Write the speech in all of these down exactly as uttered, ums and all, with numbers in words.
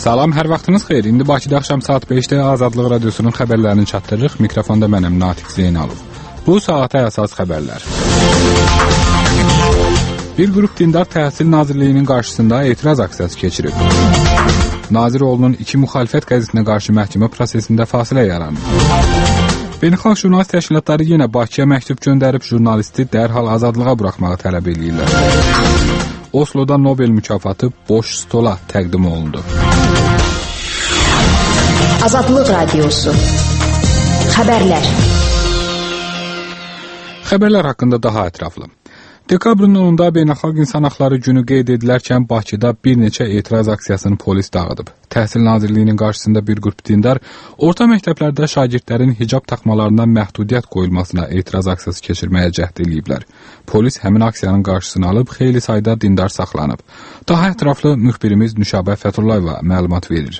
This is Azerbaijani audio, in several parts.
Salam, hər vaxtınız xeyir. İndi Bakıda axşam saat beşdə Azadlıq Radiosunun xəbərlərini çatdırırıq. Mikrofonda mənəm Natiq Zeynalov. Bu saata əsas xəbərlər. Bir qrup dindar Təhsil Nazirliyinin qarşısında etiraz aksiyası keçirib. Naziroğlu'nun iki müxalifət qəzetinə qarşı məhkəmə prosesində fasilə yaranıb. Beynəlxalq jurnalist təşkilatları yenə Bakıya məktub göndərib jurnalisti dərhal azadlığa buraxmağı tələb edirlər. Oslo'da Nobel mükafatı boş stola təqdim olundu. Azadlıq Radiosu. Xəbərlər. Xəbərlər haqqında daha ətraflı. Dekabrın onunda Beynəlxalq İnsan Haqları Günü qeyd edilərkən Bakıda bir neçə etiraz aksiyasını polis dağıdıb. Təhsil Nazirliyinin qarşısında bir qrup dindar orta məktəblərdə şagirdlərin hicab taxmalarına məhdudiyyət qoyulmasına etiraz aksiyası keçirməyə cəhd ediblər. Polis həmin aksiyanın qarşısını alıb, xeyli sayda dindar saxlanıb. Daha ətraflı müxbirimiz Nüşabə Fətullayeva məlumat verir.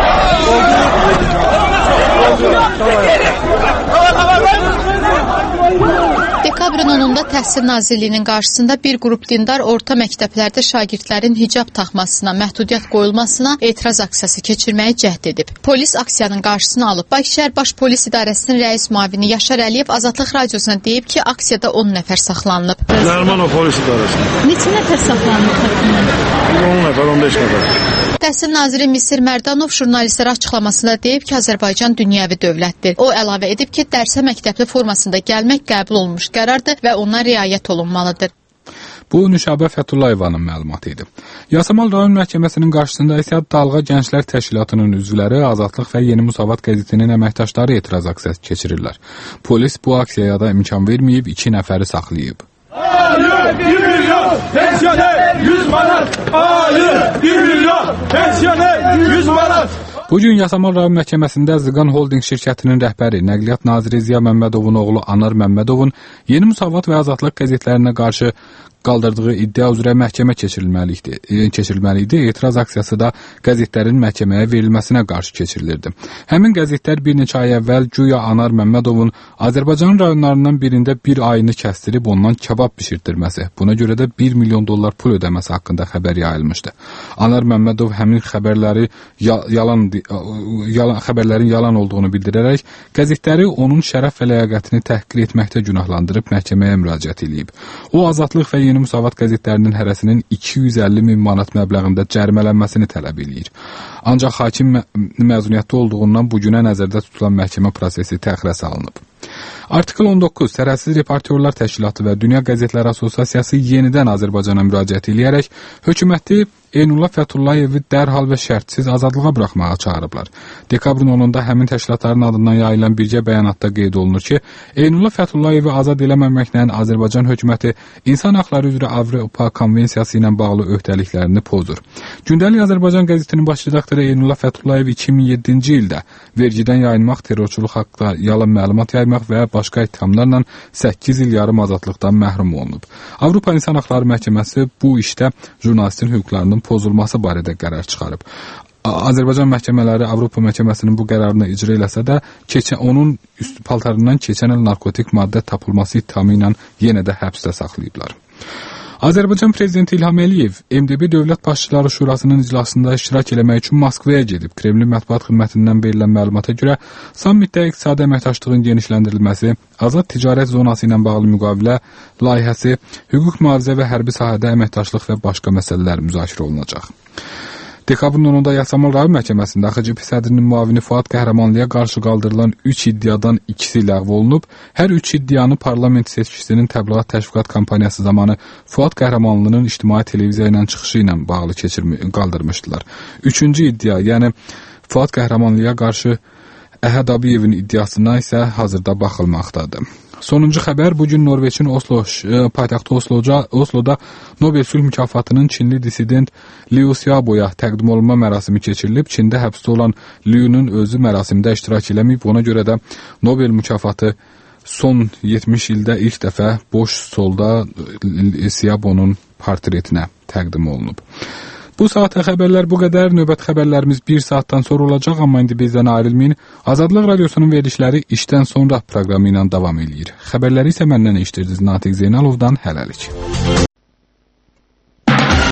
Dekabrın onunda Təhsil Nazirliyinin qarşısında bir qrup dindar orta məktəblərdə şagirdlərin hicab taxmasına, məhdudiyyət qoyulmasına etiraz aksiyası keçirməyə cəhd edib. Polis aksiyanın qarşısını alıb. Bakı şəhər Baş Polis İdarəsinin rəis müavini Yaşar Əliyev Azadlıq Radiosuna deyib ki, aksiyada on nəfər saxlanılıb. Dərmanov Polis İdarəsində. Neçə nəfər saxlanılıb təxminən? on nəfər, on beş nəfər. Təhsil naziri Misir Mərdanov jurnalistlərə açıqlamasında deyib ki, Azərbaycan dünyəvi dövlətdir. O əlavə edib ki, dərsə məktəbli formasında gəlmək qəbul olunmuş qərardır və ona riayət olunmalıdır. Bu, Nüşabə Fətullayevanın məlumatı idi. Yasamal rayon məhkəməsinin qarşısında isə Dalğa Gənclər Təşkilatının üzvləri, Azadlıq və Yeni Musavat qəzetinin əməkdaşları etiraz aksiyası keçirirlər. Polis bu aksiyaya da imkan verməyib, iki nəfəri saxlayıb. Hayır, bir milyon pensiyoner yüz manat. Hayır, bir milyon pensiyoner yüz manat. Bugün Yasamal rayon məhkəməsində Zıqan Holding şirkətinin rəhbəri, Nəqliyyat naziri Ziya Məmmədovun oğlu Anar Məmmədovun Yeni Musavat və Azadlıq qəzetlərinə qarşı qaldırdığı iddia üzrə məhkəmə keçirilməli idi. Etiraz aksiyası da qəzetlərin məhkəməyə verilməsinə qarşı keçirilirdi. Həmin qəzetlər bir neçə ay əvvəl güya Anar Məmmədovun Azərbaycan rayonlarından birində bir ayını kəstirib ondan kabab bişirdirməsi, buna görə də bir milyon dollar pul ödəməsi haqqında xəbər yayılmışdı. Anar Məmmədov həmin xəbərləri yalan, yalan xəbərlərin yalan olduğunu bildirərək qəzetləri onun şərəf və ləyaqətini təhqir etməkdə günahlandırıb məhkəməyə müraciət edib. O, Azadlıq və Yeni Musavat qəzetlərinin hərəsinin iki yüz əlli min manat məbləğində cərimələnməsini tələb edir. Ancaq hakim məzuniyyətli olduğundan bugünə nəzərdə tutulan məhkəmə prosesi təxirə salınıb. Artikl on doqquz Sərhədsiz Reportyorlar Təşkilatı və Dünya Qəzetləri Assosiasiyası yenidən Azərbaycana müraciət edərək hökuməti Eynullah Fətullayevi dərhal və şərtsiz azadlığa buraxmağa çağırıblar. Dekabrın onunda həmin təşkilatların adından yayılan birgə bəyanatda qeyd olunur ki, Eynullah Fətullayevi azad eləməməklə Azərbaycan hökuməti İnsan Haqları üzrə Avropa Konvensiyası ilə bağlı öhdəliklərini pozur. Gündəlik Azərbaycan qəzetinin baş redaktoru Eynullah Fətullayev iki min yeddinci ildə vergidən yayınmaq, terrorçuluq haqqında yalan məlumat yaymaq və başqa ittihamlarla səkkiz il yarım azadlıqdan məhrum olunub. Avropa İnsan Haqları Məhkəməsi bu işdə jurnalistin hüquqlarının pozulması barədə qərar çıxarıb. Azərbaycan məhkəmələri Avropa məhkəməsinin bu qərarını icra eləsə də, keçən, onun üst paltarından keçən il narkotik maddə tapılması ittihamı ilə yenə də həbsdə saxlayıblar. Azərbaycan Prezidenti İlham Əliyev M D B Dövlət Başçıları Şurasının iclasında iştirak eləmək üçün Moskvaya gedib. Kremlin mətbuat xidmətindən verilən məlumata görə sammitdə iqtisadi əməkdaşlığın genişləndirilməsi, azad ticarət zonası ilə bağlı müqavilə layihəsi, hüquq mühafizə və hərbi sahədə əməkdaşlıq və başqa məsələlər müzakirə olunacaq. Dekabrın onunda Yasamal rayon məhkəməsində A X C P sədrinin müavini Fuad Qəhrəmanlıya qarşı qaldırılan üç iddiadan ikisi ləğv olunub. Hər üç iddianı parlament seçkisinin təbliğat təşviqat kampaniyası zamanı Fuad Qəhrəmanlının ictimai televiziya ilə çıxışı ilə bağlı keçirmi, qaldırmışdılar. Üçüncü iddia, yəni Fuad Qəhrəmanlıya qarşı Əhəd Abiyevin iddiasına isə hazırda baxılmaqdadır. Sonuncu xəbər, bugün Norveçin Oslo, paytaxtı Osloca, Osloda Nobel sülh mükafatının Çinli dissident Liu Xiaoboya təqdim olunma mərasimi keçirilib. Çində həbsdə olan Liu'nun özü mərasimdə iştirak eləməyib. Ona görə də Nobel mükafatı son yetmiş ildə ilk dəfə boş stolda Xiaobonun portretinə təqdim olunub. Bu saata xəbərlər bu qədər. Növbət xəbərlərimiz bir saatdan sonra olacaq, amma indi bizdən ayrılmayın. Azadlıq Radiosunun verilişləri işdən sonra proqramı ilə davam edir. Xəbərləri isə məndən eşitirdiniz Natiq Zeynalovdan. Hələlik.